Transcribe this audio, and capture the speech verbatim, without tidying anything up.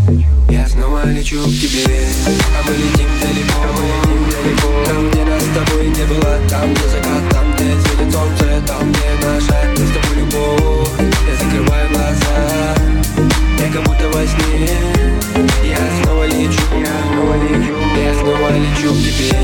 Я снова лечу к тебе, а мы летим далеко, мы летим далеко. Там, где нас с тобой не было, там, где закат, там, где светит солнце, там, где наша с тобой любовь. Я закрываю глаза, я как будто во сне. Я снова лечу, я снова лечу, я снова лечу к тебе.